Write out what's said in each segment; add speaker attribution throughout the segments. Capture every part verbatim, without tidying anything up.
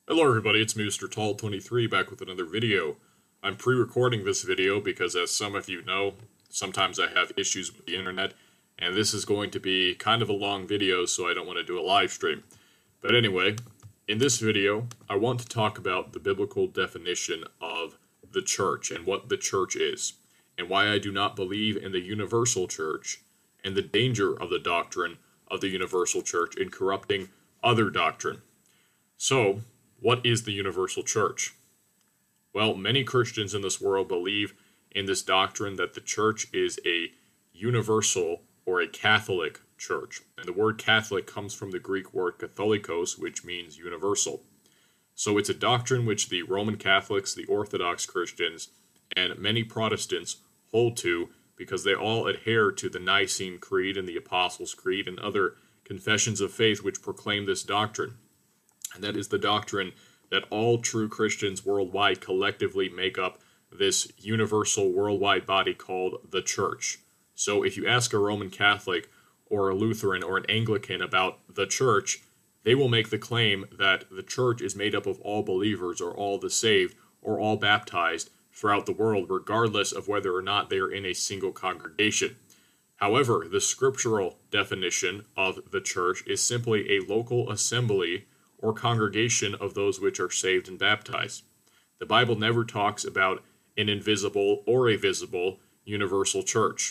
Speaker 1: Hello everybody, it's Mister Tall twenty-three back with another video. I'm pre-recording this video because, as some of you know, sometimes I have issues with the internet, and this is going to be kind of a long video, so I don't want to do a live stream. But anyway, in this video, I want to talk about the biblical definition of the church and what the church is, and why I do not believe in the universal church, and the danger of the doctrine of the universal church in corrupting other doctrine. So, what is the universal church? Well, many Christians in this world believe in this doctrine that the church is a universal or a Catholic church. And the word Catholic comes from the Greek word katholikos, which means universal. So it's a doctrine which the Roman Catholics, the Orthodox Christians, and many Protestants hold to because they all adhere to the Nicene Creed and the Apostles' Creed and other confessions of faith which proclaim this doctrine. And that is the doctrine that all true Christians worldwide collectively make up this universal worldwide body called the Church. So if you ask a Roman Catholic or a Lutheran or an Anglican about the Church, they will make the claim that the Church is made up of all believers or all the saved or all baptized throughout the world, regardless of whether or not they are in a single congregation. However, the scriptural definition of the Church is simply a local assembly or congregation of those which are saved and baptized. The Bible never talks about an invisible or a visible universal church.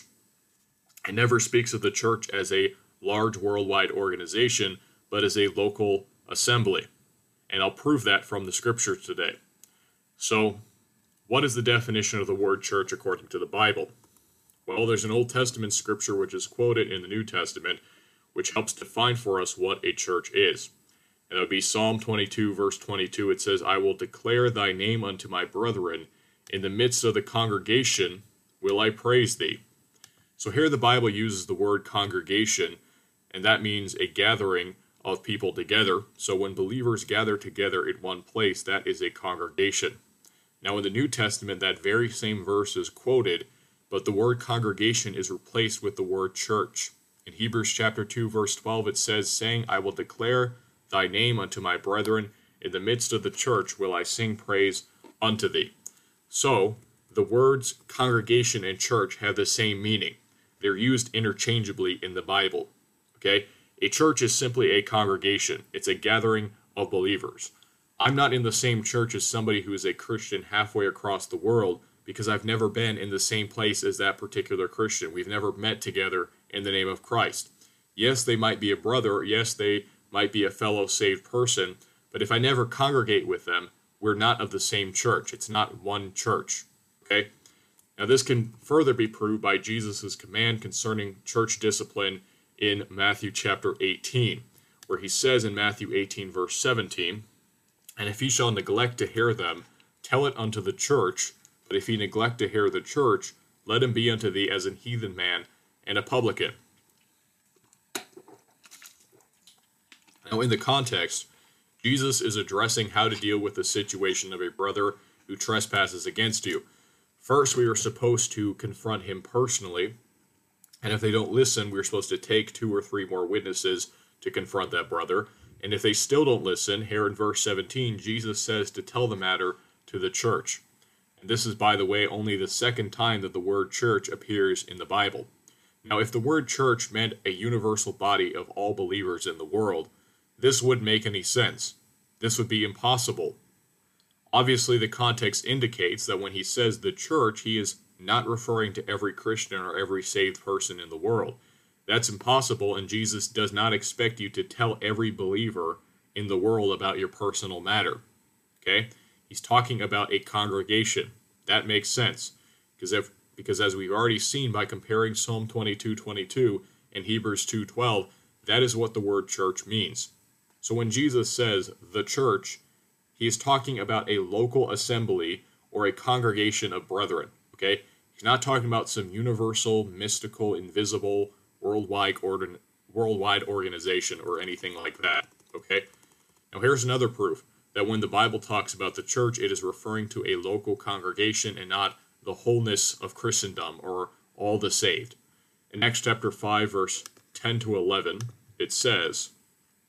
Speaker 1: It never speaks of the church as a large worldwide organization, but as a local assembly. And I'll prove that from the scriptures today. So, what is the definition of the word church according to the Bible? Well, there's an Old Testament scripture which is quoted in the New Testament, which helps define for us what a church is. And that would be Psalm twenty-two, verse twenty-two. It says, I will declare thy name unto my brethren. In the midst of the congregation will I praise thee. So here the Bible uses the word congregation, and that means a gathering of people together. So when believers gather together in one place, that is a congregation. Now in the New Testament, that very same verse is quoted, but the word congregation is replaced with the word church. In Hebrews chapter two, verse twelve, it says, saying, I will declare thy name unto my brethren, in the midst of the church will I sing praise unto thee. So, the words congregation and church have the same meaning. They're used interchangeably in the Bible. Okay? A church is simply a congregation. It's a gathering of believers. I'm not in the same church as somebody who is a Christian halfway across the world because I've never been in the same place as that particular Christian. We've never met together in the name of Christ. Yes, they might be a brother. Yes, they might be a fellow saved person, but if I never congregate with them, we're not of the same church. It's not one church. Okay? Now this can further be proved by Jesus' command concerning church discipline in Matthew chapter eighteen, where he says in Matthew eighteen, verse seventeen, and if he shall neglect to hear them, tell it unto the church, but if he neglect to hear the church, let him be unto thee as an heathen man and a publican. Now, in the context, Jesus is addressing how to deal with the situation of a brother who trespasses against you. First, we are supposed to confront him personally, and if they don't listen, we're supposed to take two or three more witnesses to confront that brother. And if they still don't listen, here in verse seventeen, Jesus says to tell the matter to the church. And this is, by the way, only the second time that the word church appears in the Bible. Now, if the word church meant a universal body of all believers in the world, this wouldn't make any sense. This would be impossible. Obviously, the context indicates that when he says the church, he is not referring to every Christian or every saved person in the world. That's impossible, and Jesus does not expect you to tell every believer in the world about your personal matter. Okay? He's talking about a congregation. That makes sense. Because if, because as we've already seen by comparing Psalm twenty-two twenty-two and Hebrews two twelve, that is what the word church means. So when Jesus says the church, he is talking about a local assembly or a congregation of brethren. Okay? He's not talking about some universal, mystical, invisible, worldwide, ordin- worldwide organization or anything like that. Okay? Now here's another proof that when the Bible talks about the church, it is referring to a local congregation and not the wholeness of Christendom or all the saved. In Acts chapter five, verse ten to eleven, it says,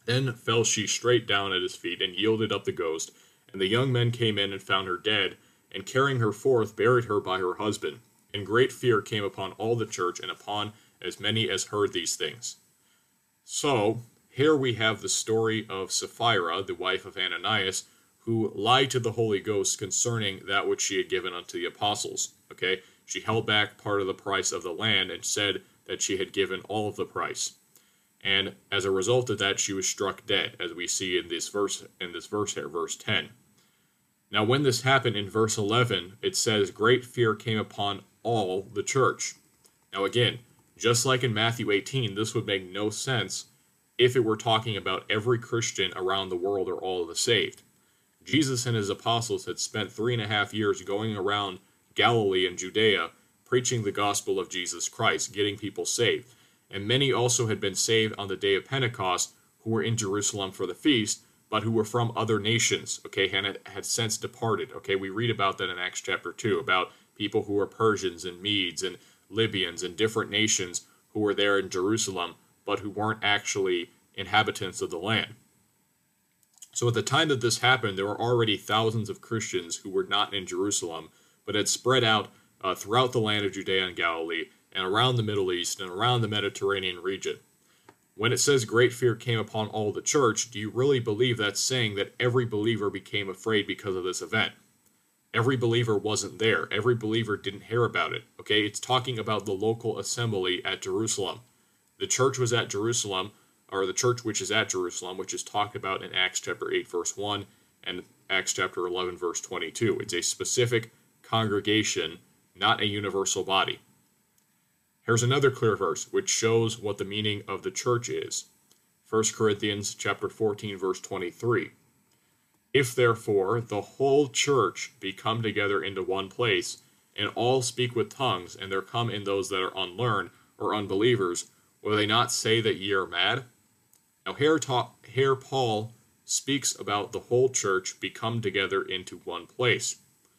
Speaker 1: Then fell she straight down at his feet, and yielded up the ghost. And the young men came in and found her dead, and carrying her forth, buried her by her husband. And great fear came upon all the church, and upon as many as heard these things. So, here we have the story of Sapphira, the wife of Ananias, who lied to the Holy Ghost concerning that which she had given unto the apostles. Okay, she held back part of the price of the land and said that she had given all of the price. And as a result of that, she was struck dead, as we see in this verse in this verse here, verse ten. Now, when this happened in verse eleven, it says, great fear came upon all the church. Now again, just like in Matthew eighteen, this would make no sense if it were talking about every Christian around the world or all of the saved. Jesus and his apostles had spent three and a half years going around Galilee and Judea, preaching the gospel of Jesus Christ, getting people saved. And many also had been saved on the day of Pentecost who were in Jerusalem for the feast, but who were from other nations, okay, and had since departed. Okay, we read about that in Acts chapter two, about people who were Persians and Medes and Libyans and different nations who were there in Jerusalem, but who weren't actually inhabitants of the land. So at the time that this happened, there were already thousands of Christians who were not in Jerusalem, but had spread out uh, throughout the land of Judea and Galilee, and around the Middle East, and around the Mediterranean region. When it says great fear came upon all the church, do you really believe that's saying that every believer became afraid because of this event? Every believer wasn't there. Every believer didn't hear about it. Okay, it's talking about the local assembly at Jerusalem. The church was at Jerusalem, or the church which is at Jerusalem, which is talked about in Acts chapter eight, verse one, and Acts chapter eleven, verse twenty-two. It's a specific congregation, not a universal body. Here's another clear verse which shows what the meaning of the church is. First Corinthians chapter fourteen, verse twenty-three. If therefore the whole church be come together into one place, and all speak with tongues, and there come in those that are unlearned, or unbelievers, will they not say that ye are mad? Now here, ta- here Paul speaks about the whole church be come together into one place.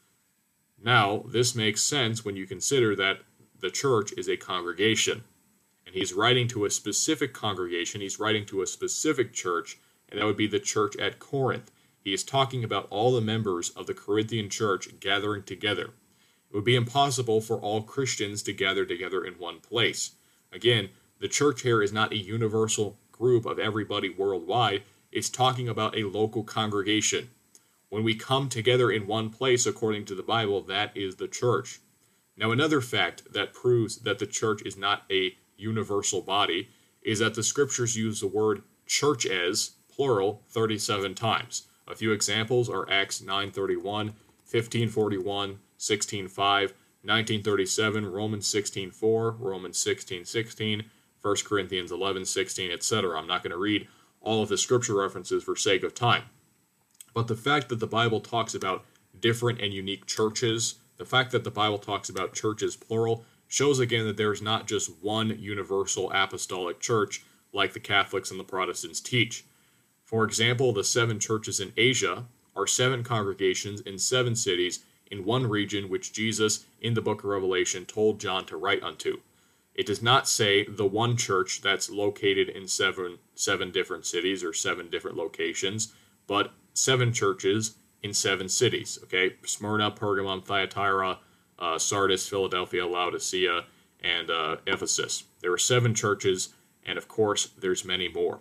Speaker 1: Now, this makes sense when you consider that the church is a congregation. And he's writing to a specific congregation, he's writing to a specific church, and that would be the church at Corinth. He is talking about all the members of the Corinthian church gathering together. It would be impossible for all Christians to gather together in one place. Again, the church here is not a universal group of everybody worldwide. It's talking about a local congregation. When we come together in one place, according to the Bible, that is the church. Now, another fact that proves that the church is not a universal body is that the scriptures use the word churches, plural, thirty-seven times. A few examples are Acts nine thirty-one, fifteen forty-one, sixteen five, nineteen thirty-seven, Romans sixteen four, Romans sixteen sixteen, First Corinthians eleven sixteen, et cetera. I'm not going to read all of the scripture references for sake of time. But the fact that the Bible talks about different and unique churches, the fact that the Bible talks about churches plural, shows again that there is not just one universal apostolic church like the Catholics and the Protestants teach. For example, the seven churches in Asia are seven congregations in seven cities in one region which Jesus, in the book of Revelation, told John to write unto. It does not say the one church that's located in seven, seven different cities or seven different locations, but seven churches in seven cities, okay? Smyrna, Pergamum, Thyatira, uh, Sardis, Philadelphia, Laodicea, and uh, Ephesus. There are seven churches, and of course, there's many more.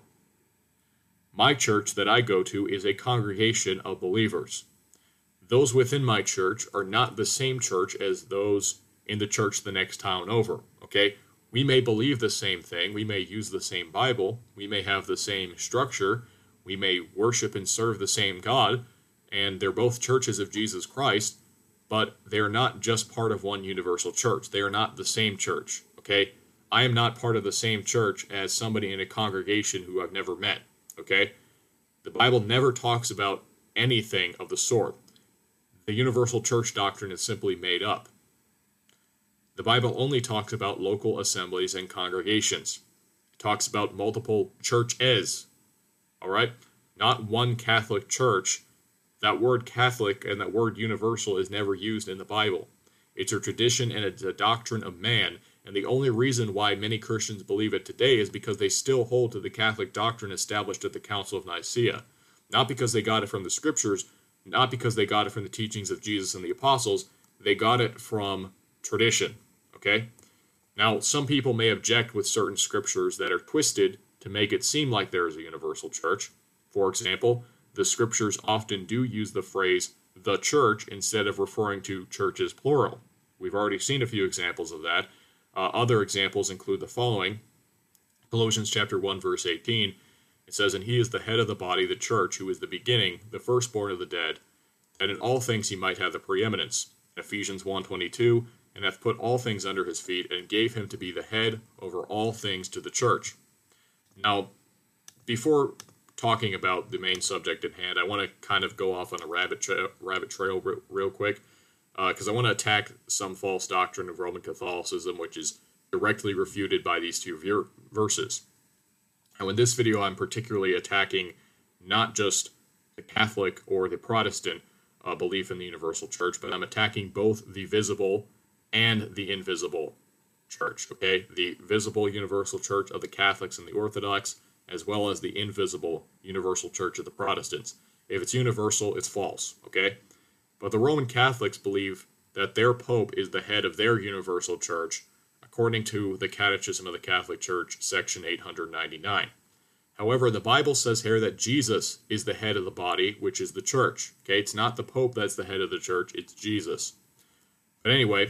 Speaker 1: My church that I go to is a congregation of believers. Those within my church are not the same church as those in the church the next town over, okay? We may believe the same thing, we may use the same Bible, we may have the same structure, we may worship and serve the same God, and they're both churches of Jesus Christ, but they're not just part of one universal church. They are not the same church, okay? I am not part of the same church as somebody in a congregation who I've never met, okay? The Bible never talks about anything of the sort. The universal church doctrine is simply made up. The Bible only talks about local assemblies and congregations. It talks about multiple churches, all right? Not one Catholic church. That word Catholic and that word universal is never used in the Bible. It's a tradition and it's a doctrine of man, And the only reason why many Christians believe it today is because they still hold to the Catholic doctrine established at the Council of Nicaea. Not because they got it from the scriptures, not because they got it from the teachings of Jesus and the apostles, they got it from tradition, okay? Now, some people may object with certain scriptures that are twisted to make it seem like there is a universal church. For example, the scriptures often do use the phrase the church instead of referring to churches plural. We've already seen a few examples of that. Uh, other examples include the following. Colossians chapter one, verse eighteen, it says, "And he is the head of the body, the church, who is the beginning, the firstborn of the dead, that in all things he might have the preeminence." Ephesians one twenty-two, "And hath put all things under his feet, and gave him to be the head over all things to the church." Now, before talking about the main subject at hand, I want to kind of go off on a rabbit, tra- rabbit trail re- real quick, because uh, I want to attack some false doctrine of Roman Catholicism, which is directly refuted by these two ver- verses. Now, in this video, I'm particularly attacking not just the Catholic or the Protestant uh, belief in the universal church, but I'm attacking both the visible and the invisible church, okay? The visible universal church of the Catholics and the Orthodox, as well as the invisible universal church of the Protestants. If it's universal, it's false, okay? But the Roman Catholics believe that their Pope is the head of their universal church, according to the Catechism of the Catholic Church, section eight hundred ninety-nine. However, the Bible says here that Jesus is the head of the body, which is the church, okay? It's not the Pope that's the head of the church, it's Jesus. But anyway,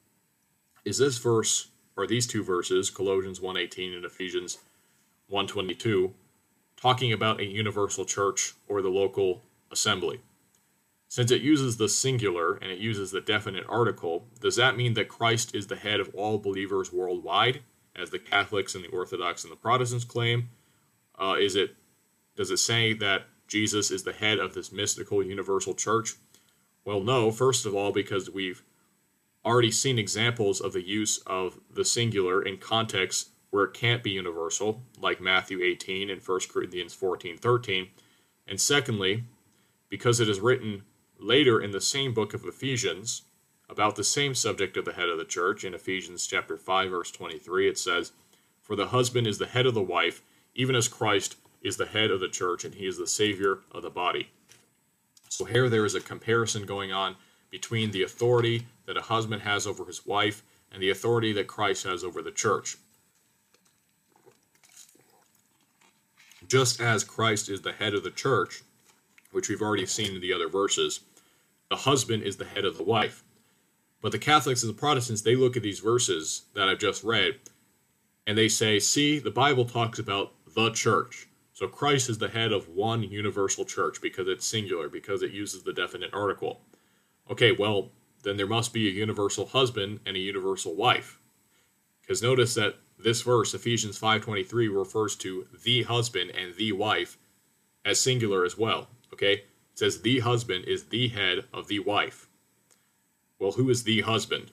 Speaker 1: is this verse, or these two verses, Colossians one eighteen and Ephesians one twenty-two, talking about a universal church or the local assembly? Since it uses the singular and it uses the definite article, does that mean that Christ is the head of all believers worldwide, as the Catholics and the Orthodox and the Protestants claim? Uh, is it, does it say that Jesus is the head of this mystical universal church? Well, no. First of all, because we've already seen examples of the use of the singular in contexts where it can't be universal, like Matthew eighteen and First Corinthians fourteen thirteen. And secondly, because it is written later in the same book of Ephesians about the same subject of the head of the church. In Ephesians chapter five, verse twenty-three, it says, "For the husband is the head of the wife, even as Christ is the head of the church, and he is the Savior of the body." So here there is a comparison going on between the authority that a husband has over his wife and the authority that Christ has over the church. Just as Christ is the head of the church, which we've already seen in the other verses, the husband is the head of the wife. But the Catholics and the Protestants, they look at these verses that I've just read, and they say, see, the Bible talks about the church. So Christ is the head of one universal church because it's singular, because it uses the definite article. Okay, well, then there must be a universal husband and a universal wife. Because notice that this verse, Ephesians five twenty-three, refers to the husband and the wife as singular as well. Okay? It says the husband is the head of the wife. Well, who is the husband?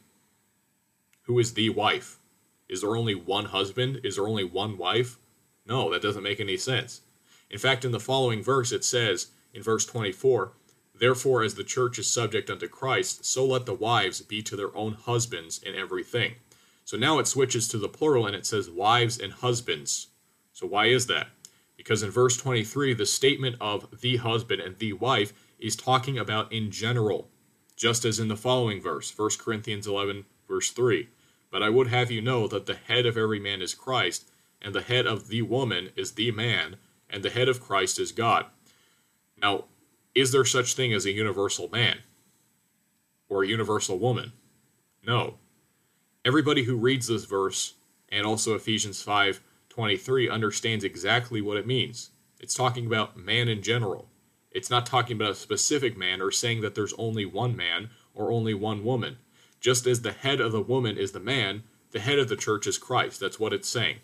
Speaker 1: Who is the wife? Is there only one husband? Is there only one wife? No, that doesn't make any sense. In fact, in the following verse, it says, in verse twenty-four, "Therefore, as the church is subject unto Christ, so let the wives be to their own husbands in everything." So now it switches to the plural and it says wives and husbands. So why is that? Because in verse twenty-three, the statement of the husband and the wife is talking about in general, just as in the following verse, First Corinthians eleven, verse three. "But I would have you know that the head of every man is Christ, and the head of the woman is the man, and the head of Christ is God." Now, is there such thing as a universal man? Or a universal woman? No. Everybody who reads this verse, and also Ephesians five twenty-three, understands exactly what it means. It's talking about man in general. It's not talking about a specific man or saying that there's only one man or only one woman. Just as the head of the woman is the man, the head of the church is Christ. That's what it's saying.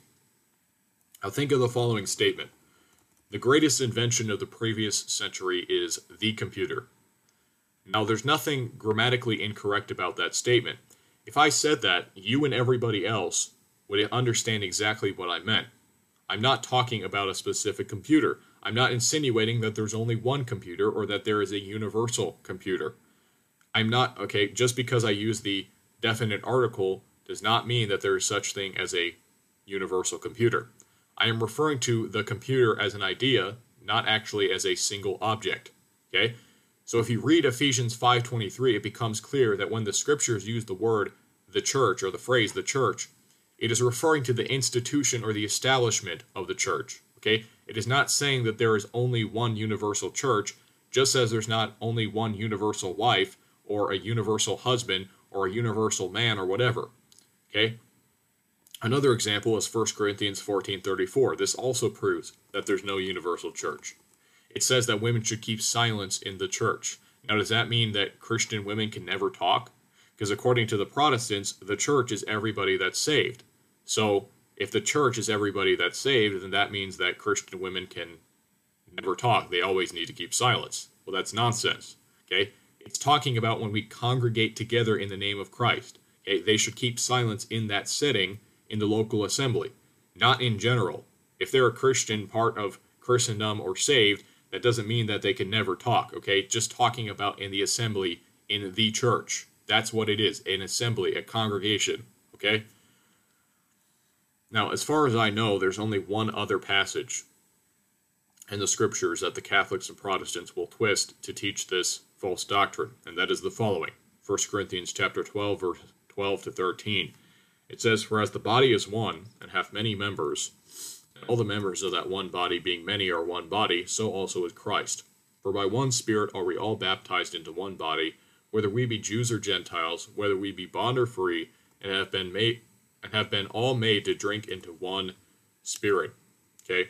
Speaker 1: Now think of the following statement. The greatest invention of the previous century is the computer. Now there's nothing grammatically incorrect about that statement. If I said that, you and everybody else would understand exactly what I meant. I'm not talking about a specific computer. I'm not insinuating that there's only one computer or that there is a universal computer. I'm not, okay, just because I use the definite article does not mean that there is such thing as a universal computer. I am referring to the computer as an idea, not actually as a single object. Okay? So if you read Ephesians five twenty-three, it becomes clear that when the scriptures use the word the church or the phrase the church, it is referring to the institution or the establishment of the church. Okay? It is not saying that there is only one universal church, just as there's not only one universal wife or a universal husband or a universal man or whatever. Okay? Another example is First Corinthians fourteen thirty-four. This also proves that there's no universal church. It says that women should keep silence in the church. Now, does that mean that Christian women can never talk? Because according to the Protestants, the church is everybody that's saved. So, if the church is everybody that's saved, then that means that Christian women can never talk. They always need to keep silence. Well, that's nonsense. Okay? It's talking about when we congregate together in the name of Christ. Okay? They should keep silence in that setting in the local assembly, not in general. If they're a Christian, part of Christendom, or saved, that doesn't mean that they can never talk, okay? Just talking about in the assembly, in the church. That's what it is, an assembly, a congregation, okay? Now, as far as I know, there's only one other passage in the scriptures that the Catholics and Protestants will twist to teach this false doctrine, and that is the following. First Corinthians chapter twelve, verse twelve to thirteen. It says, "For as the body is one, and hath many members, and all the members of that one body being many are one body, so also is Christ. For by one Spirit are we all baptized into one body, whether we be Jews or Gentiles, whether we be bond or free, and have been made and have been all made to drink into one Spirit." Okay?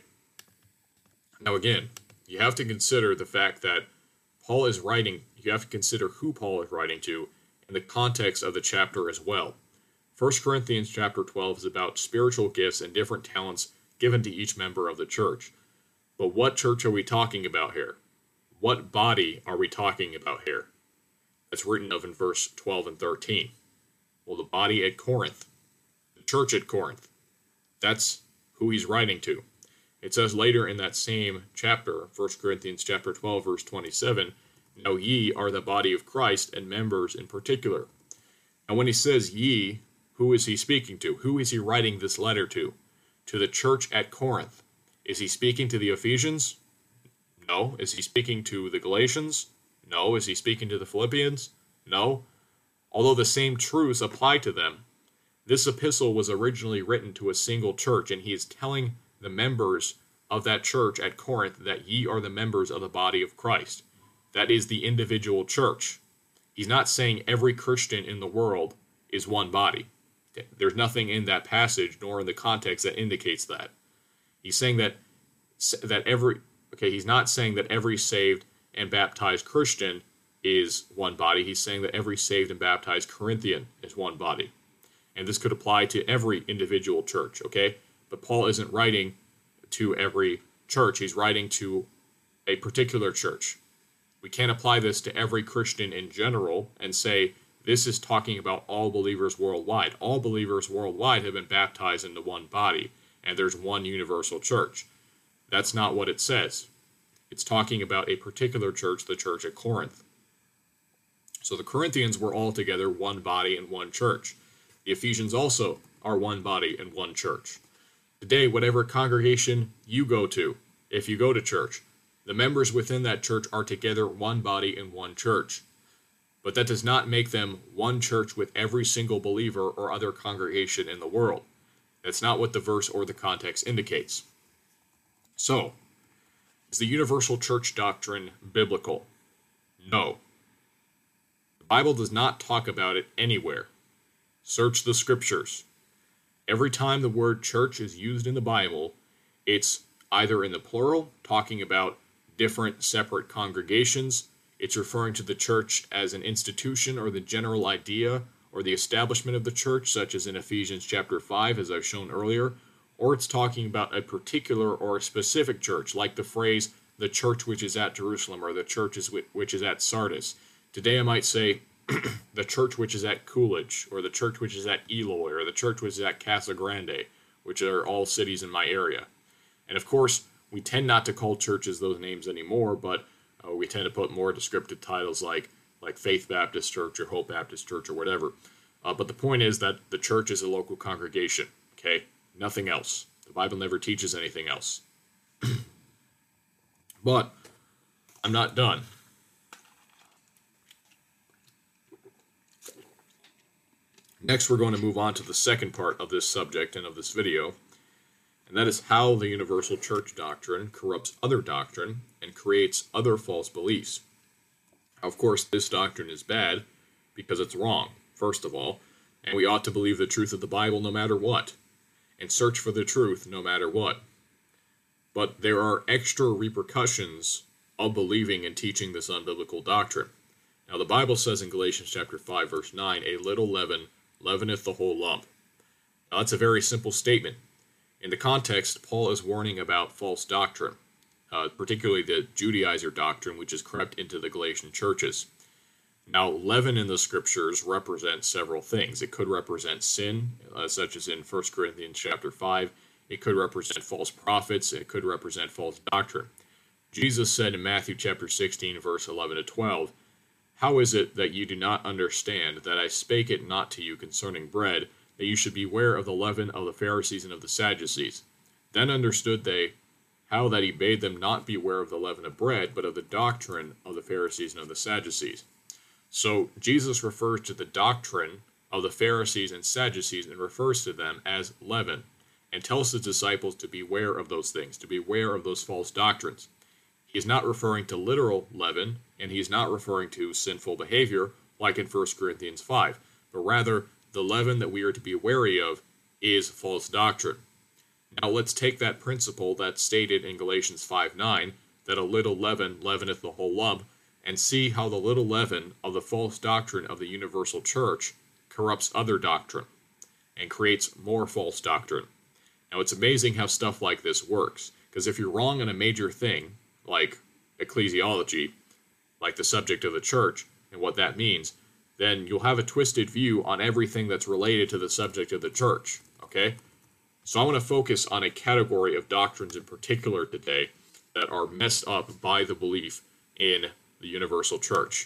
Speaker 1: Now again, you have to consider the fact that Paul is writing, you have to consider who Paul is writing to, and the context of the chapter as well. First Corinthians chapter twelve is about spiritual gifts and different talents given to each member of the church. But what church are we talking about here? What body are we talking about here? That's written of in verse twelve and thirteen. Well, the body at Corinth, the church at Corinth. That's who he's writing to. It says later in that same chapter, First Corinthians chapter twelve, verse twenty-seven, "Now ye are the body of Christ, and members in particular." And when he says ye, who is he speaking to? Who is he writing this letter to? To the church at Corinth. Is he speaking to the Ephesians? No. Is he speaking to the Galatians? No. Is he speaking to the Philippians? No. Although the same truths apply to them, this epistle was originally written to a single church, and he is telling the members of that church at Corinth that ye are the members of the body of Christ. That is the individual church. He's not saying every Christian in the world is one body. There's nothing in that passage nor in the context that indicates that. He's saying that that every okay, he's not saying that every saved and baptized Christian is one body. He's saying that every saved and baptized Corinthian is one body. And this could apply to every individual church, okay? But Paul isn't writing to every church. He's writing to a particular church. We can't apply this to every Christian in general and say, this is talking about all believers worldwide. All believers worldwide have been baptized into one body, and there's one universal church. That's not what it says. It's talking about a particular church, the church at Corinth. So the Corinthians were all together one body and one church. The Ephesians also are one body and one church. Today, whatever congregation you go to, if you go to church, the members within that church are together one body and one church. But that does not make them one church with every single believer or other congregation in the world. That's not what the verse or the context indicates. So, is the universal church doctrine biblical? No. The Bible does not talk about it anywhere. Search the scriptures. Every time the word church is used in the Bible, it's either in the plural, talking about different separate congregations. It's referring to the church as an institution or the general idea or the establishment of the church, such as in Ephesians chapter five, as I've shown earlier. Or it's talking about a particular or a specific church, like the phrase, the church which is at Jerusalem, or the church which is at Sardis. Today I might say, the church which is at Coolidge, or the church which is at Eloy, or the church which is at Casa Grande, which are all cities in my area. And of course, we tend not to call churches those names anymore, but uh, we tend to put more descriptive titles like like Faith Baptist Church or Hope Baptist Church or whatever. Uh, but the point is that the church is a local congregation, okay? Nothing else. The Bible never teaches anything else. But I'm not done. Next, we're going to move on to the second part of this subject and of this video, and that is how the universal church doctrine corrupts other doctrine and creates other false beliefs. Now, of course, this doctrine is bad because it's wrong, first of all, and we ought to believe the truth of the Bible no matter what, and search for the truth no matter what. But there are extra repercussions of believing and teaching this unbiblical doctrine. Now, the Bible says in Galatians chapter five, verse nine, a little leaven leaveneth the whole lump. Now, that's a very simple statement. In the context, Paul is warning about false doctrine, uh, particularly the Judaizer doctrine, which is crept into the Galatian churches. Now, leaven in the scriptures represents several things. It could represent sin, uh, such as in First Corinthians chapter five. It could represent false prophets. It could represent false doctrine. Jesus said in Matthew chapter sixteen, verse eleven to twelve, how is it that you do not understand that I spake it not to you concerning bread, that you should beware of the leaven of the Pharisees and of the Sadducees? Then understood they how that he bade them not beware of the leaven of bread, but of the doctrine of the Pharisees and of the Sadducees. So Jesus refers to the doctrine of the Pharisees and Sadducees and refers to them as leaven, and tells his disciples to beware of those things, to beware of those false doctrines. He is not referring to literal leaven, and he is not referring to sinful behavior, like in First Corinthians five, but rather the leaven that we are to be wary of is false doctrine. Now let's take that principle that's stated in Galatians five nine, that a little leaven leaveneth the whole lump, and see how the little leaven of the false doctrine of the universal church corrupts other doctrine, and creates more false doctrine. Now it's amazing how stuff like this works, because if you're wrong on a major thing, like ecclesiology, like the subject of the church, and what that means, then you'll have a twisted view on everything that's related to the subject of the church, okay? So I want to focus on a category of doctrines in particular today that are messed up by the belief in the universal church.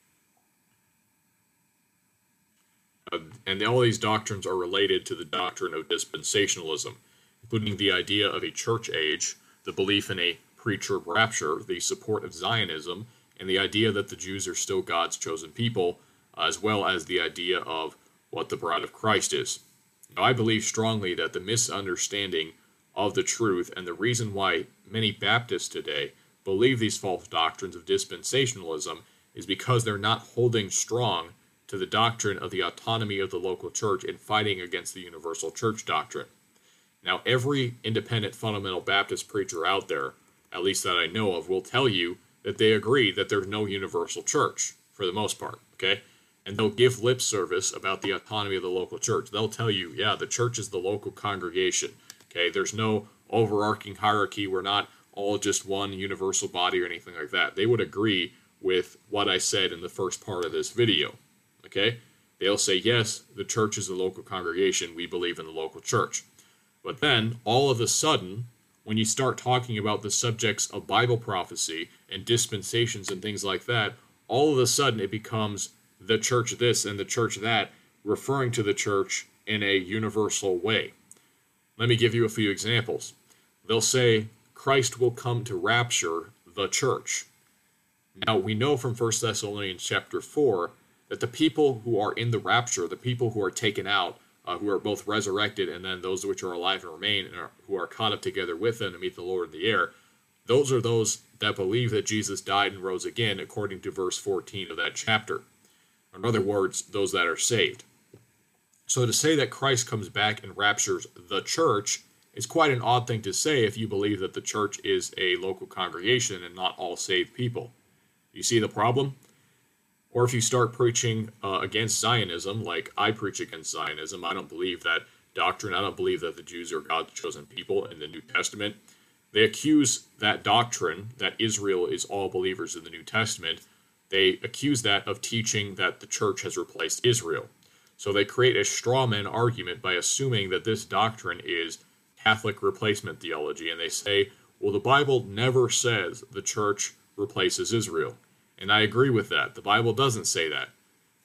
Speaker 1: Uh, and all these doctrines are related to the doctrine of dispensationalism, including the idea of a church age, the belief in a pre-trib rapture, the support of Zionism, and the idea that the Jews are still God's chosen people, as well as the idea of what the bride of Christ is. Now, I believe strongly that the misunderstanding of the truth and the reason why many Baptists today believe these false doctrines of dispensationalism is because they're not holding strong to the doctrine of the autonomy of the local church and fighting against the universal church doctrine. Now, every independent fundamental Baptist preacher out there, at least that I know of, will tell you that they agree that there's no universal church, for the most part, okay? And they'll give lip service about the autonomy of the local church. They'll tell you, yeah, the church is the local congregation, okay? There's no overarching hierarchy. We're not all just one universal body or anything like that. They would agree with what I said in the first part of this video, okay? They'll say, yes, the church is the local congregation. We believe in the local church. But then, all of a sudden, when you start talking about the subjects of Bible prophecy and dispensations and things like that, all of a sudden it becomes the church this and the church that, referring to the church in a universal way. Let me give you a few examples. They'll say, Christ will come to rapture the church. Now, we know from First Thessalonians chapter four that the people who are in the rapture, the people who are taken out, Uh, who are both resurrected, and then those which are alive and remain, and are, who are caught up together with them to meet the Lord in the air, those are those that believe that Jesus died and rose again, according to verse fourteen of that chapter. In other words, those that are saved. So to say that Christ comes back and raptures the church is quite an odd thing to say if you believe that the church is a local congregation and not all saved people. You see the problem? Or if you start preaching uh, against Zionism, like I preach against Zionism, I don't believe that doctrine. I don't believe that the Jews are God's chosen people in the New Testament. They accuse that doctrine, that Israel is all believers in the New Testament, they accuse that of teaching that the church has replaced Israel. So they create a straw man argument by assuming that this doctrine is Catholic replacement theology, and they say, well, the Bible never says the church replaces Israel. And I agree with that. The Bible doesn't say that.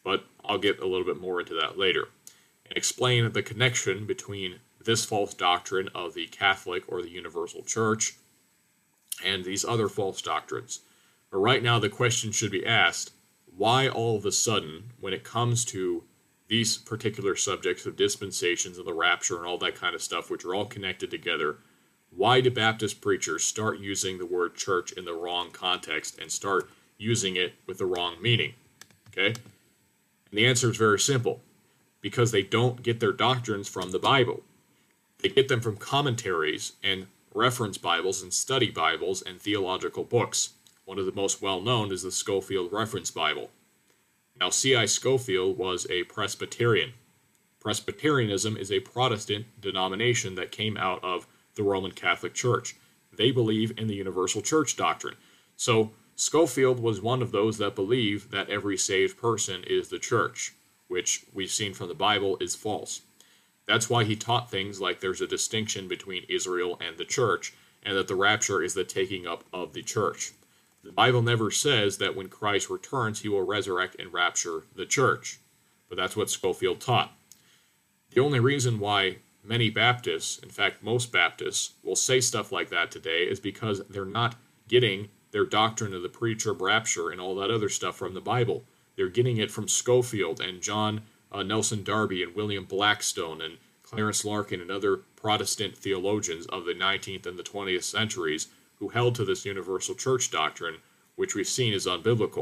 Speaker 1: but I'll get a little bit more into that later, and explain the connection between this false doctrine of the Catholic or the Universal Church and these other false doctrines. But right now the question should be asked, why all of a sudden, when it comes to these particular subjects of dispensations and the rapture and all that kind of stuff, which are all connected together, why do Baptist preachers start using the word church in the wrong context and start using it with the wrong meaning? Okay? And the answer is very simple. Because they don't get their doctrines from the Bible. They get them from commentaries and reference Bibles and study Bibles and theological books. One of the most well-known is the Scofield Reference Bible. Now, C I Scofield was a Presbyterian. Presbyterianism is a Protestant denomination that came out of the Roman Catholic Church. They believe in the universal church doctrine. So, Scofield was one of those that believe that every saved person is the church, which we've seen from the Bible is false. That's why he taught things like there's a distinction between Israel and the church, and that the rapture is the taking up of the church. The Bible never says that when Christ returns, he will resurrect and rapture the church. But that's what Scofield taught. The only reason why many Baptists, in fact most Baptists, will say stuff like that today is because they're not getting their doctrine of the pre-trib rapture and all that other stuff from the Bible. They're getting it from Scofield and John uh, Nelson Darby and William Blackstone and Clarence Larkin and other Protestant theologians of the nineteenth and the twentieth centuries who held to this universal church doctrine, which we've seen is unbiblical.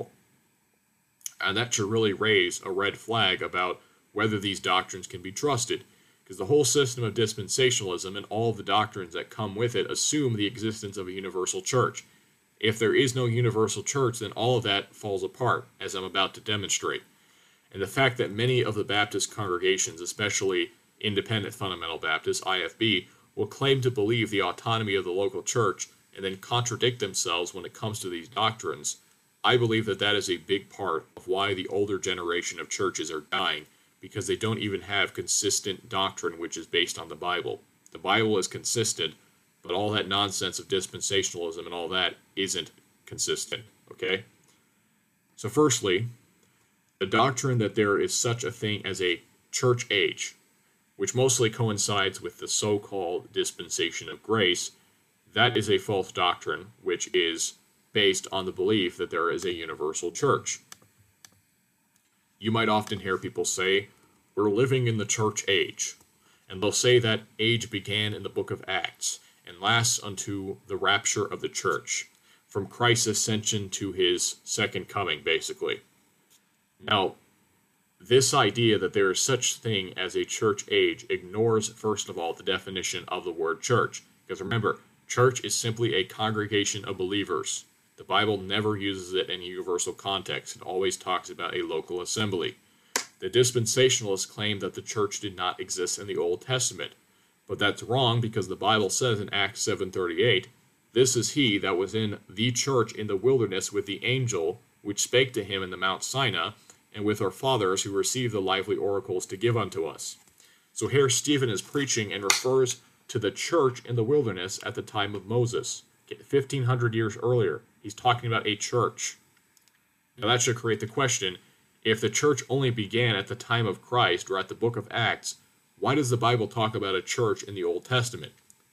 Speaker 1: And that should really raise a red flag about whether these doctrines can be trusted, because the whole system of dispensationalism and all of the doctrines that come with it assume the existence of a universal church. If there is no universal church, then all of that falls apart, as I'm about to demonstrate. And the fact that many of the Baptist congregations, especially Independent Fundamental Baptists, I F B, will claim to believe the autonomy of the local church and then contradict themselves when it comes to these doctrines, I believe that that is a big part of why the older generation of churches are dying, because they don't even have consistent doctrine which is based on the Bible. The Bible is consistent, but all that nonsense of dispensationalism and all that isn't consistent, okay? So firstly, the doctrine that there is such a thing as a church age, which mostly coincides with the so-called dispensation of grace, that is a false doctrine which is based on the belief that there is a universal church. You might often hear people say, we're living in the church age, and they'll say that age began in the book of Acts and lasts unto the rapture of the church, from Christ's ascension to his second coming, basically. Now, this idea that there is such thing as a church age ignores, first of all, the definition of the word church. Because remember, church is simply a congregation of believers. The Bible never uses it in a universal context. It always talks about a local assembly. The dispensationalists claim that the church did not exist in the Old Testament. But that's wrong, because the Bible says in Acts seven thirty-eight, "This is he that was in the church in the wilderness with the angel, which spake to him in the Mount Sinai, and with our fathers who received the lively oracles to give unto us." So here Stephen is preaching and refers to the church in the wilderness at the time of Moses. fifteen hundred years earlier, he's talking about a church. Now that should create the question, if the church only began at the time of Christ or at the book of Acts, why does the Bible talk about a church in the Old Testament?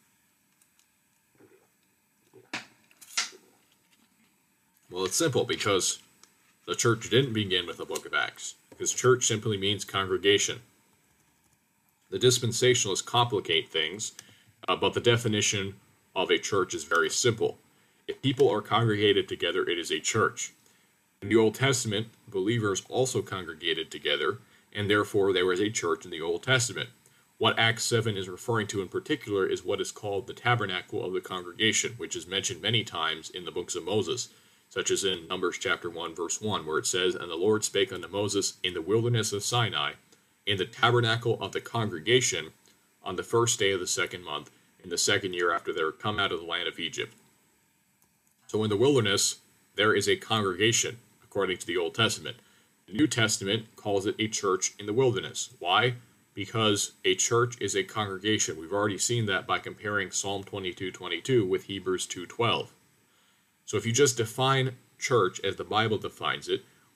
Speaker 1: Well, it's simple, because the church didn't begin with the book of Acts, because church simply means congregation. The dispensationalists complicate things, uh, but the definition of a church is very simple. If people are congregated together, it is a church. In the Old Testament, believers also congregated together, and therefore there was a church in the Old Testament. What Acts seven is referring to in particular is what is called the tabernacle of the congregation, which is mentioned many times in the books of Moses, such as in Numbers chapter one, verse one, where it says, "And the Lord spake unto Moses in the wilderness of Sinai, in the tabernacle of the congregation, on the first day of the second month, in the second year after they were come out of the land of Egypt." So in the wilderness, there is a congregation, according to the Old Testament. The New Testament calls it a church in the wilderness. Why? Because a church is a congregation. We've already seen that by comparing Psalm twenty-two twenty-two with Hebrews two twelve. So if you just define church as the Bible defines it,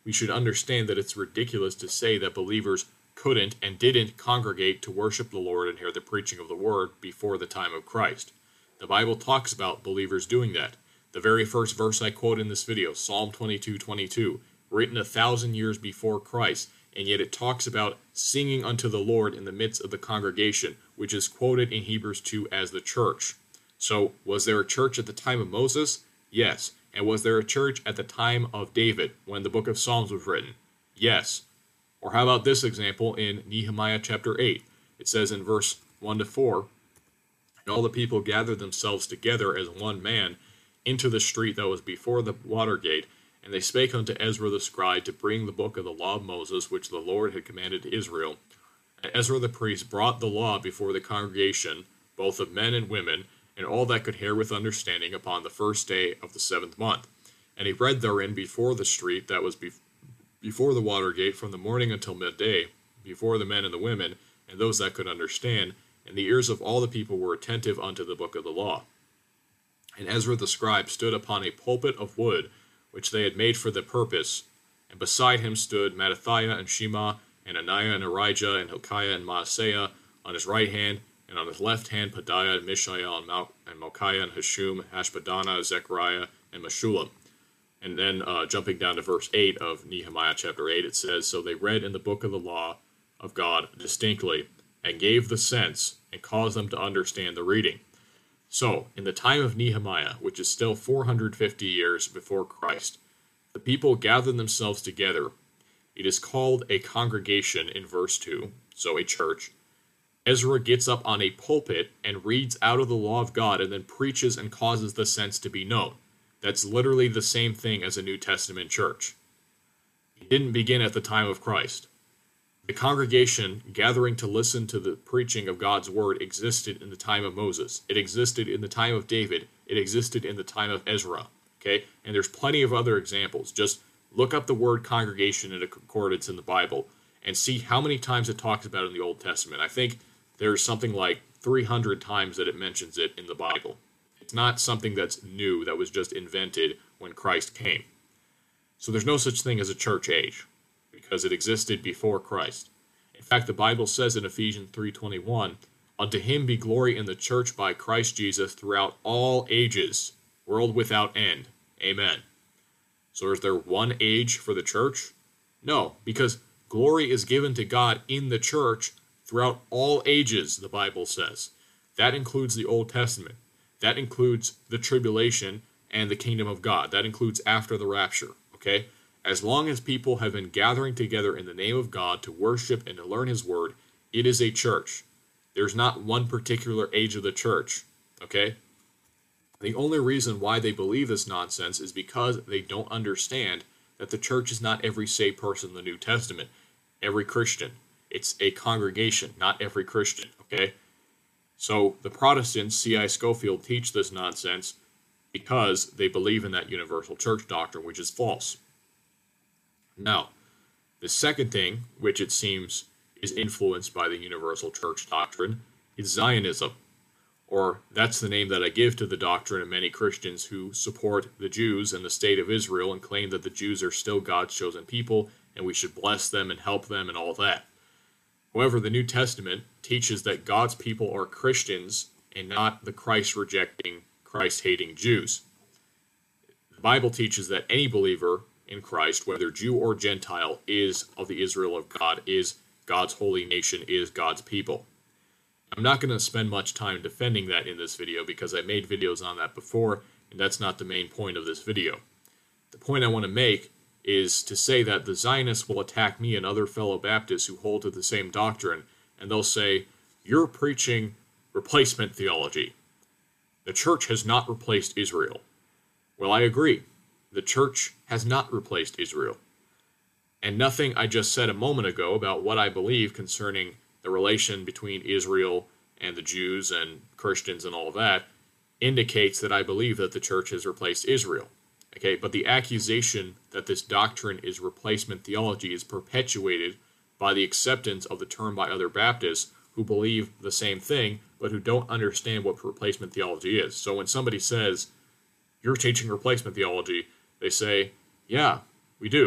Speaker 1: we should understand that it's ridiculous to say that believers couldn't and didn't congregate to worship the Lord and hear the preaching of the Word before the time of Christ. The Bible talks about believers doing that. The very first verse I quote in this video, Psalm twenty-two twenty-two, written a thousand years before Christ, and yet it talks about singing unto the Lord in the midst of the congregation, which is quoted in Hebrews two as the church. So, was there a church at the time of Moses? Yes. And was there a church at the time of David, when the book of Psalms was written? Yes. Or how about this example in Nehemiah chapter eight? It says in verse one to four, "And all the people gathered themselves together as one man into the street that was before the water gate, and they spake unto Ezra the scribe to bring the book of the law of Moses, which the Lord had commanded to Israel. And Ezra the priest brought the law before the congregation, both of men and women, and all that could hear with understanding, upon the first day of the seventh month. And he read therein before the street that was be- before the water gate from the morning until midday, before the men and the women, and those that could understand, and the ears of all the people were attentive unto the book of the law. And Ezra the scribe stood upon a pulpit of wood, which they had made for the purpose, and beside him stood Mattathiah and Shema, and Ananiah and Arijah, and Hilkiah and Maaseiah on his right hand, and on his left hand Pedaiah and Mishael and, Mal- and Malchiah and Hashum, Hashbaddanah, Zechariah, and Meshullam." And then uh, jumping down to verse eight of Nehemiah chapter eight, it says, "So they read in the book of the law of God distinctly, and gave the sense, and caused them to understand the reading." So, in the time of Nehemiah, which is still four hundred fifty years before Christ, the people gathered themselves together. It is called a congregation in verse two, so a church. Ezra gets up on a pulpit and reads out of the law of God and then preaches and causes the sense to be known. That's literally the same thing as a New Testament church. It didn't begin at the time of Christ. The congregation gathering to listen to the preaching of God's word existed in the time of Moses. It existed in the time of David. It existed in the time of Ezra. Okay? And there's plenty of other examples. Just look up the word congregation in a concordance in the Bible and see how many times it talks about it in the Old Testament. I think there's something like three hundred times that it mentions it in the Bible. It's not something that's new, that was just invented when Christ came. So there's no such thing as a church age, because it existed before Christ. In fact, the Bible says in Ephesians three twenty-one, "Unto him be glory in the church by Christ Jesus throughout all ages, world without end. Amen." So is there one age for the church? No, because glory is given to God in the church throughout all ages, the Bible says. That includes the Old Testament. That includes the tribulation and the kingdom of God. That includes after the rapture, okay? As long as people have been gathering together in the name of God to worship and to learn his word, it is a church. There's not one particular age of the church, okay? The only reason why they believe this nonsense is because they don't understand that the church is not every saved person in the New Testament, every Christian. It's a congregation, not every Christian, okay? So the Protestants, C I Scofield, teach this nonsense because they believe in that universal church doctrine, which is false. Now, the second thing, which it seems is influenced by the universal church doctrine, is Zionism. Or that's the name that I give to the doctrine of many Christians who support the Jews and the state of Israel and claim that the Jews are still God's chosen people and we should bless them and help them and all that. However, the New Testament teaches that God's people are Christians and not the Christ-rejecting, Christ-hating Jews. The Bible teaches that any believer in Christ, whether Jew or Gentile, is of the Israel of God, is God's holy nation, is God's people. I'm not going to spend much time defending that in this video because I made videos on that before, and that's not the main point of this video. The point I want to make is to say that the Zionists will attack me and other fellow Baptists who hold to the same doctrine, and they'll say, "You're preaching replacement theology. The church has not replaced Israel." Well, I agree. The church has not replaced Israel. And nothing I just said a moment ago about what I believe concerning the relation between Israel and the Jews and Christians and all of that indicates that I believe that the church has replaced Israel. Okay, but the accusation that this doctrine is replacement theology is perpetuated by the acceptance of the term by other Baptists who believe the same thing, but who don't understand what replacement theology is. So when somebody says, "You're teaching replacement theology," they say, "Yeah, we do.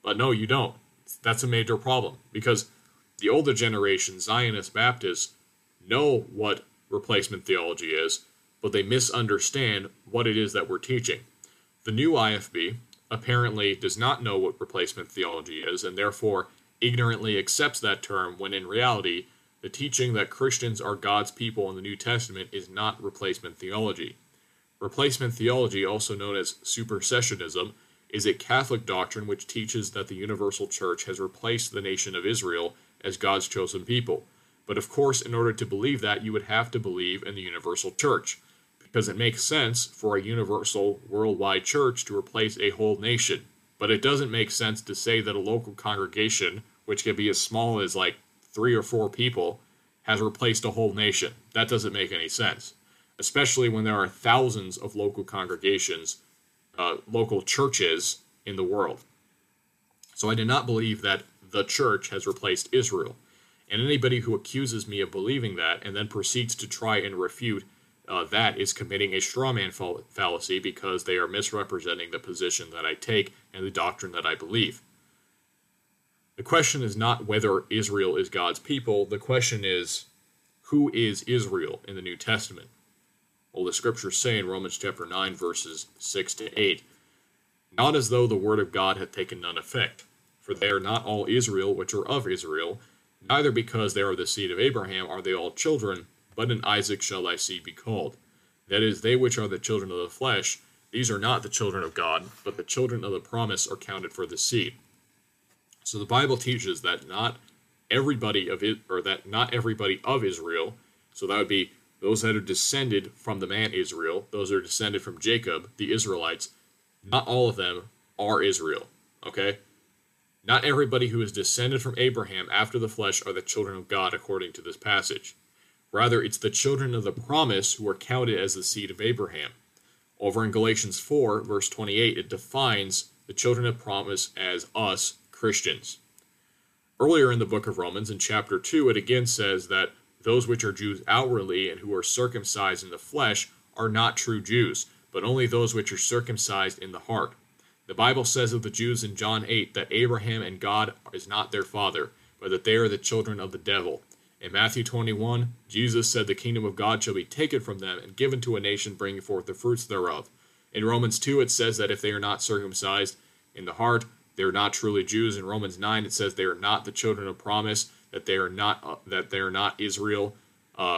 Speaker 1: But no, you don't. That's a major problem, because the older generation, Zionist Baptists, know what replacement theology is, but they misunderstand what it is that we're teaching. The new I F B apparently does not know what replacement theology is, and therefore ignorantly accepts that term, when in reality, the teaching that Christians are God's people in the New Testament is not replacement theology. Replacement theology, also known as supersessionism, is a Catholic doctrine which teaches that the universal church has replaced the nation of Israel as God's chosen people. But of course, in order to believe that, you would have to believe in the universal church, because it makes sense for a universal worldwide church to replace a whole nation. But it doesn't make sense to say that a local congregation, which can be as small as like three or four people, has replaced a whole nation. That doesn't make any sense, especially when there are thousands of local congregations, uh, local churches in the world. So I do not believe that the church has replaced Israel. And anybody who accuses me of believing that and then proceeds to try and refute uh, that is committing a straw man fall- fallacy, because they are misrepresenting the position that I take and the doctrine that I believe. The question is not whether Israel is God's people. The question is, who is Israel in the New Testament? Well, the scriptures say in Romans chapter nine, verses six to eight, "Not as though the word of God hath taken none effect, for they are not all Israel which are of Israel, neither because they are the seed of Abraham are they all children, but in Isaac shall thy seed be called. That is, they which are the children of the flesh, these are not the children of God, but the children of the promise are counted for the seed." So the Bible teaches that not everybody of it, or that not everybody of Israel, so that would be those that are descended from the man Israel, those that are descended from Jacob, the Israelites, not all of them are Israel, okay? Not everybody who is descended from Abraham after the flesh are the children of God, according to this passage. Rather, it's the children of the promise who are counted as the seed of Abraham. Over in Galatians four, verse twenty-eight, it defines the children of promise as us, Christians. Earlier in the book of Romans, in chapter two, it again says that those which are Jews outwardly and who are circumcised in the flesh are not true Jews, but only those which are circumcised in the heart. The Bible says of the Jews in John eight that Abraham and God is not their father, but that they are the children of the devil. In Matthew twenty-one, Jesus said the kingdom of God shall be taken from them and given to a nation bringing forth the fruits thereof. In Romans two, it says that if they are not circumcised in the heart, they are not truly Jews. In Romans nine, it says they are not the children of promise, that they are not uh, that they are not Israel, uh,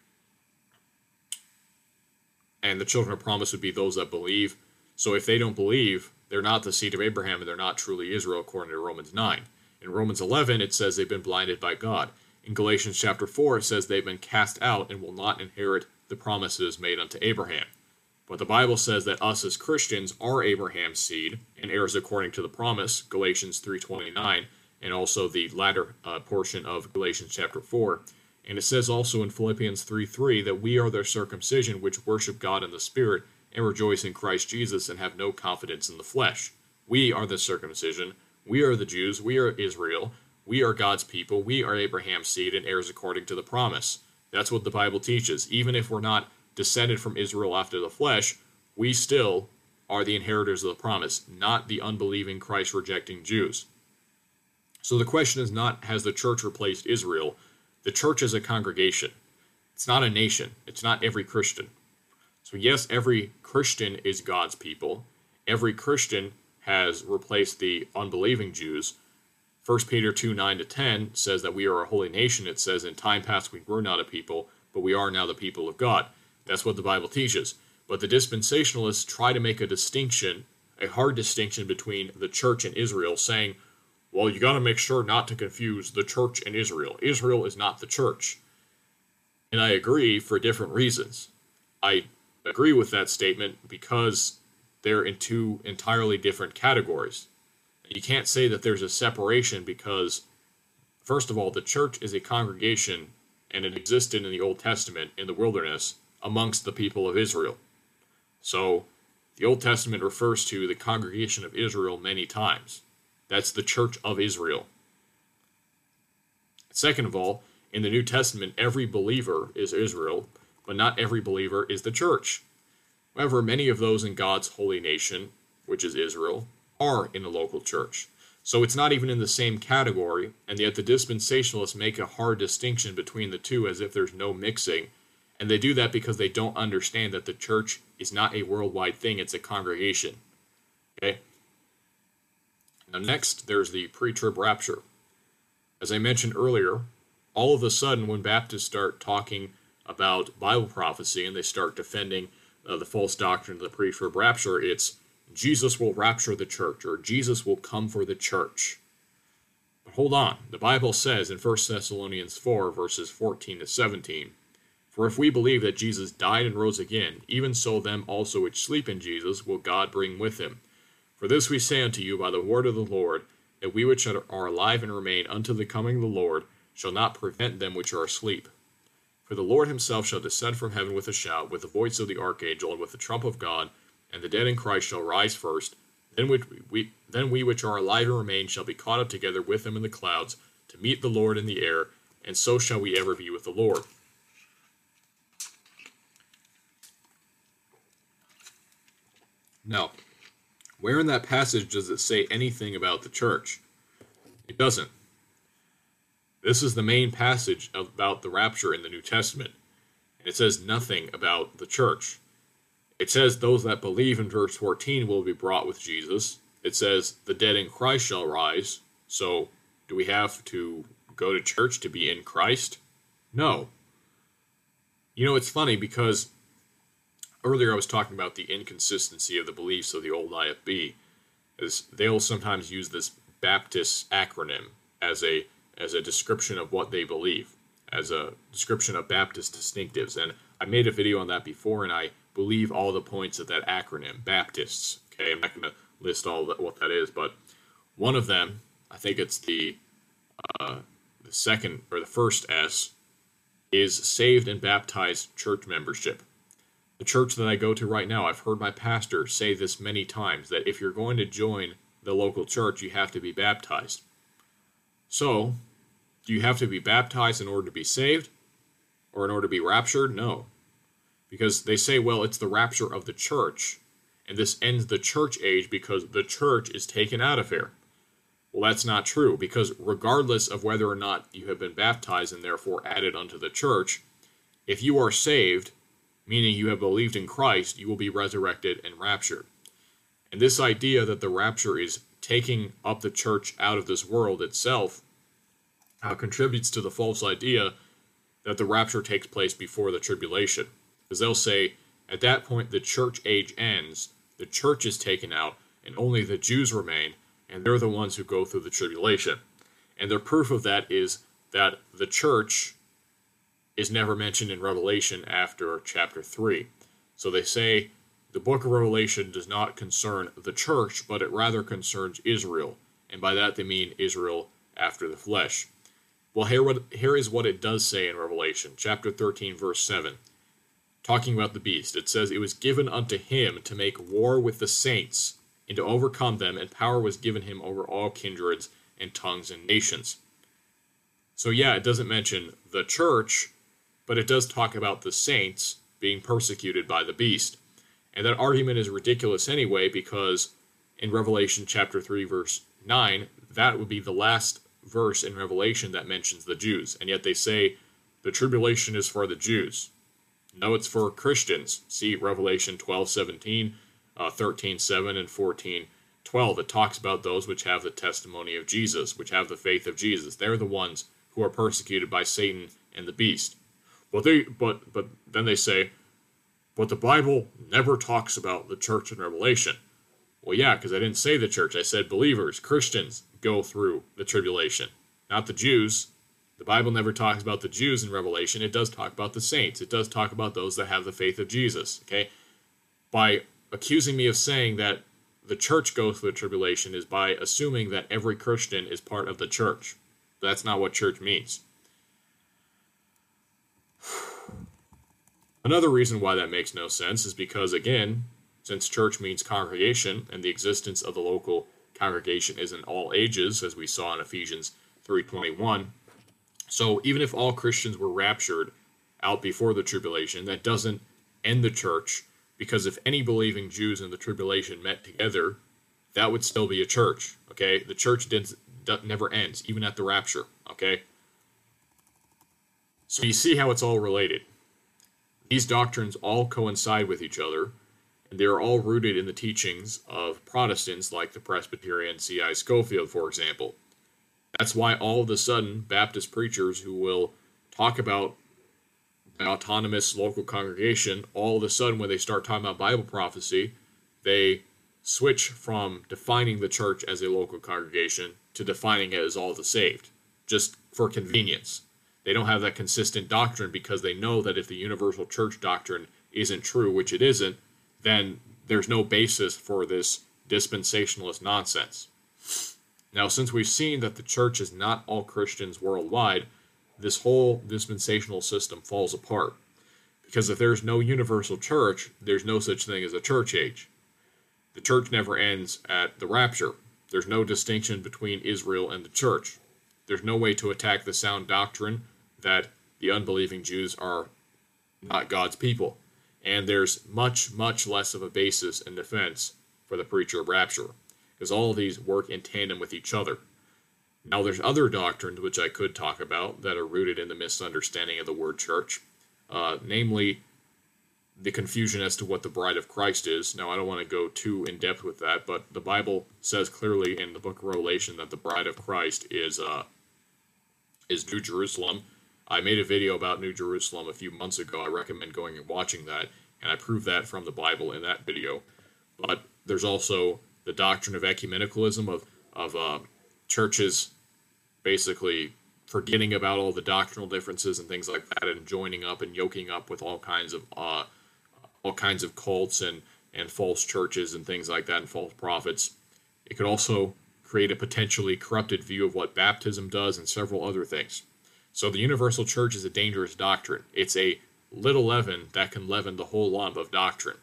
Speaker 1: and the children of promise would be those that believe. So if they don't believe, they're not the seed of Abraham, and they're not truly Israel, according to Romans nine. In Romans eleven, it says they've been blinded by God. In Galatians chapter four, it says they've been cast out and will not inherit the promises made unto Abraham. But the Bible says that us as Christians are Abraham's seed and heirs according to the promise, Galatians three twenty-nine, and also the latter uh, portion of Galatians chapter four. And it says also in Philippians three three that we are their circumcision which worship God in the Spirit and rejoice in Christ Jesus and have no confidence in the flesh. We are the circumcision, we are the Jews, we are Israel, we are God's people, we are Abraham's seed and heirs according to the promise. That's what the Bible teaches. Even if we're not descended from Israel after the flesh, we still are the inheritors of the promise, not the unbelieving, Christ-rejecting Jews. So the question is not, has the church replaced Israel? The church is a congregation. It's not a nation. It's not every Christian. So yes, every Christian is God's people. Every Christian has replaced the unbelieving Jews. First Peter two, nine to ten says that we are a holy nation. It says, in time past we were not a people, but we are now the people of God. That's what the Bible teaches. But the dispensationalists try to make a distinction, a hard distinction between the church and Israel, saying, well, you got to make sure not to confuse the church and Israel. Israel is not the church. And I agree for different reasons. I agree with that statement because they're in two entirely different categories. You can't say that there's a separation because, first of all, the church is a congregation and it existed in the Old Testament in the wilderness amongst the people of Israel. So the Old Testament refers to the congregation of Israel many times. That's the church of Israel. Second of all, in the New Testament, every believer is Israel, but not every believer is the church. However, many of those in God's holy nation, which is Israel, are in a local church. So it's not even in the same category, and yet the dispensationalists make a hard distinction between the two as if there's no mixing. And they do that because they don't understand that the church is not a worldwide thing, it's a congregation. Okay? Now next, there's the pre-trib rapture. As I mentioned earlier, all of a sudden when Baptists start talking about Bible prophecy and they start defending uh, the false doctrine of the pre-trib rapture, it's Jesus will rapture the church, or Jesus will come for the church. But hold on, the Bible says in First Thessalonians four, verses fourteen to seventeen, "For if we believe that Jesus died and rose again, even so them also which sleep in Jesus will God bring with him. For this we say unto you by the word of the Lord, that we which are alive and remain unto the coming of the Lord shall not prevent them which are asleep. For the Lord himself shall descend from heaven with a shout, with the voice of the archangel, and with the trump of God, and the dead in Christ shall rise first. Then we, we, then we which are alive and remain shall be caught up together with them in the clouds, to meet the Lord in the air, and so shall we ever be with the Lord." Now, where in that passage does it say anything about the church? It doesn't. This is the main passage about the rapture in the New Testament. And it says nothing about the church. It says those that believe in verse fourteen will be brought with Jesus. It says the dead in Christ shall rise. So, do we have to go to church to be in Christ? No. You know, it's funny because earlier I was talking about the inconsistency of the beliefs of the old I F B, as they'll sometimes use this Baptist acronym as a as a description of what they believe, as a description of Baptist distinctives. And I made a video on that before, and I believe all the points of that acronym, Baptists. Okay, I'm not going to list all that, what that is, but one of them, I think it's the uh, the second or the first S, is saved and baptized church membership. The church that I go to right now, I've heard my pastor say this many times, that if you're going to join the local church, you have to be baptized. So, do you have to be baptized in order to be saved? Or in order to be raptured? No. Because they say, well, it's the rapture of the church, and this ends the church age because the church is taken out of here. Well, that's not true, because regardless of whether or not you have been baptized and therefore added unto the church, if you are saved, meaning you have believed in Christ, you will be resurrected and raptured. And this idea that the rapture is taking up the church out of this world itself uh, contributes to the false idea that the rapture takes place before the tribulation. Because they'll say, at that point the church age ends, the church is taken out, and only the Jews remain, and they're the ones who go through the tribulation. And their proof of that is that the church is never mentioned in Revelation after chapter three. So they say the book of Revelation does not concern the church, but it rather concerns Israel. And by that they mean Israel after the flesh. Well, here, what, here is what it does say in Revelation, chapter thirteen, verse seven. Talking about the beast, it says, "It was given unto him to make war with the saints, and to overcome them, and power was given him over all kindreds and tongues and nations." So yeah, it doesn't mention the church, but it does talk about the saints being persecuted by the beast. And that argument is ridiculous anyway, because in Revelation chapter three, verse nine, that would be the last verse in Revelation that mentions the Jews. And yet they say the tribulation is for the Jews. No, it's for Christians. See Revelation twelve seventeen, uh, thirteen seven, and fourteen twelve. It talks about those which have the testimony of Jesus, which have the faith of Jesus. They're the ones who are persecuted by Satan and the beast. But they, but but then they say, but the Bible never talks about the church in Revelation. Well, yeah, because I didn't say the church. I said believers, Christians, go through the tribulation, not the Jews. The Bible never talks about the Jews in Revelation. It does talk about the saints. It does talk about those that have the faith of Jesus. Okay, by accusing me of saying that the church goes through the tribulation is by assuming that every Christian is part of the church. That's not what church means. Another reason why that makes no sense is because, again, since church means congregation, and the existence of the local congregation is in all ages, as we saw in Ephesians three twenty-one, so even if all Christians were raptured out before the tribulation, that doesn't end the church, because if any believing Jews in the tribulation met together that would still be a church. Okay, the church did, never ends, even at the rapture. Okay, so you see how it's all related. These doctrines all coincide with each other, and they are all rooted in the teachings of Protestants like the Presbyterian C I Scofield, for example. That's why all of a sudden Baptist preachers who will talk about an autonomous local congregation, all of a sudden when they start talking about Bible prophecy, they switch from defining the church as a local congregation to defining it as all the saved, just for convenience. They don't have that consistent doctrine because they know that if the universal church doctrine isn't true, which it isn't, then there's no basis for this dispensationalist nonsense. Now, since we've seen that the church is not all Christians worldwide, this whole dispensational system falls apart. Because if there's no universal church, there's no such thing as a church age. The church never ends at the rapture. There's no distinction between Israel and the church. There's no way to attack the sound doctrine that the unbelieving Jews are not God's people. And there's much, much less of a basis in defense for the preacher of rapture, because all of these work in tandem with each other. Now, there's other doctrines which I could talk about that are rooted in the misunderstanding of the word church, uh, namely the confusion as to what the bride of Christ is. Now, I don't want to go too in-depth with that, but the Bible says clearly in the book of Revelation that the bride of Christ is uh, is New Jerusalem. I made a video about New Jerusalem a few months ago. I recommend going and watching that, and I proved that from the Bible in that video. But there's also the doctrine of ecumenicalism, of, of uh, churches basically forgetting about all the doctrinal differences and things like that, and joining up and yoking up with all kinds of uh, all kinds of cults and, and false churches and things like that, and false prophets. It could also create a potentially corrupted view of what baptism does and several other things. So the universal church is a dangerous doctrine. It's a little leaven that can leaven the whole lump of doctrine.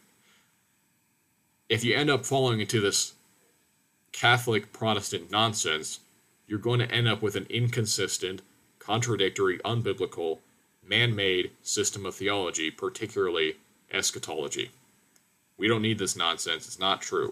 Speaker 1: If you end up falling into this Catholic Protestant nonsense, you're going to end up with an inconsistent, contradictory, unbiblical, man-made system of theology, particularly eschatology. We don't need this nonsense. It's not true.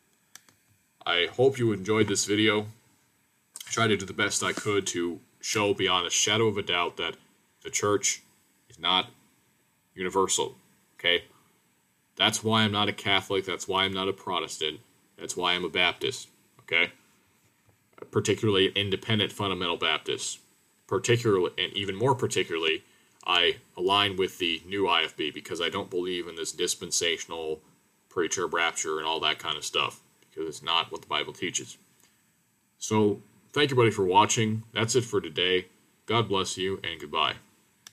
Speaker 1: I hope you enjoyed this video. I tried to do the best I could to show beyond a shadow of a doubt that the church is not universal. Okay? That's why I'm not a Catholic. That's why I'm not a Protestant. That's why I'm a Baptist. Okay? Particularly an independent fundamental Baptist. Particularly, and even more particularly, I align with the new I F B because I don't believe in this dispensational preacher rapture and all that kind of stuff, because it's not what the Bible teaches. So, thank you, everybody, for watching. That's it for today. God bless you, and goodbye.